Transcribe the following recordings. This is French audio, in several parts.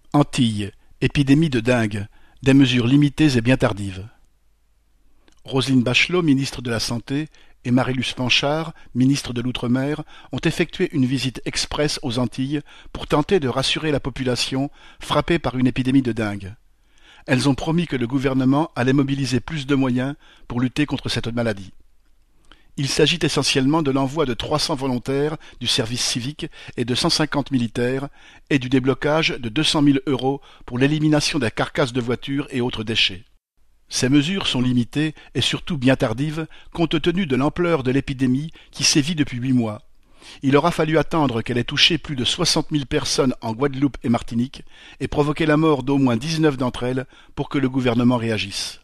Antilles, épidémie de dengue, des mesures limitées et bien tardives. Roselyne Bachelot, ministre de la Santé, et Marie-Luce Panchard, ministre de l'Outre-mer, ont effectué une visite express aux Antilles pour tenter de rassurer la population frappée par une épidémie de dengue. Elles ont promis que le gouvernement allait mobiliser plus de moyens pour lutter contre cette maladie. Il s'agit essentiellement de l'envoi de 300 volontaires du service civique et de 150 militaires et du déblocage de 200 000 € pour l'élimination des carcasses de voitures et autres déchets. Ces mesures sont limitées et surtout bien tardives compte tenu de l'ampleur de l'épidémie qui sévit depuis 8 mois. Il aura fallu attendre qu'elle ait touché plus de 60 000 personnes en Guadeloupe et Martinique et provoqué la mort d'au moins 19 d'entre elles pour que le gouvernement réagisse.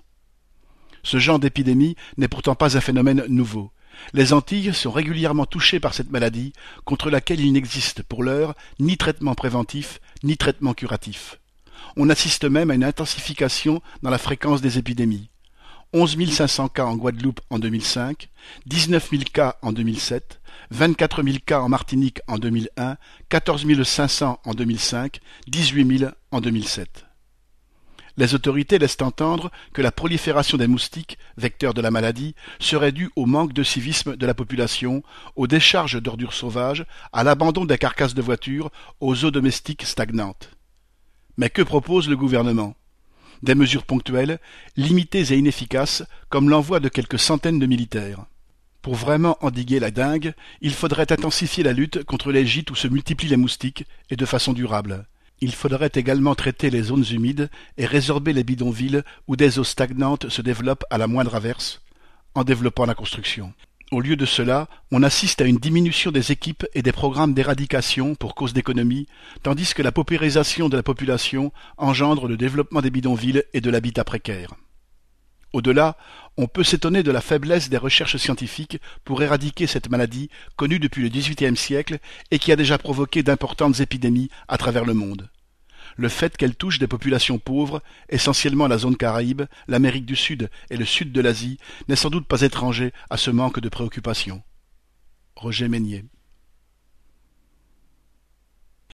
Ce genre d'épidémie n'est pourtant pas un phénomène nouveau. Les Antilles sont régulièrement touchées par cette maladie, contre laquelle il n'existe pour l'heure ni traitement préventif, ni traitement curatif. On assiste même à une intensification dans la fréquence des épidémies. 11 500 cas en Guadeloupe en 2005, 19 000 cas en 2007, 24 000 cas en Martinique en 2001, 14 500 en 2005, 18 000 en 2007. Les autorités laissent entendre que la prolifération des moustiques, vecteurs de la maladie, serait due au manque de civisme de la population, aux décharges d'ordures sauvages, à l'abandon des carcasses de voitures, aux eaux domestiques stagnantes. Mais que propose le gouvernement? Des mesures ponctuelles, limitées et inefficaces, comme l'envoi de quelques centaines de militaires. Pour vraiment endiguer la dengue, il faudrait intensifier la lutte contre les gîtes où se multiplient les moustiques, et de façon durable. Il faudrait également traiter les zones humides et résorber les bidonvilles où des eaux stagnantes se développent à la moindre averse, en développant la construction. Au lieu de cela, on assiste à une diminution des équipes et des programmes d'éradication pour cause d'économie, tandis que la paupérisation de la population engendre le développement des bidonvilles et de l'habitat précaire. Au-delà, on peut s'étonner de la faiblesse des recherches scientifiques pour éradiquer cette maladie connue depuis le XVIIIe siècle et qui a déjà provoqué d'importantes épidémies à travers le monde. Le fait qu'elle touche des populations pauvres, essentiellement la zone Caraïbe, l'Amérique du Sud et le sud de l'Asie, n'est sans doute pas étranger à ce manque de préoccupation. Roger Meignier.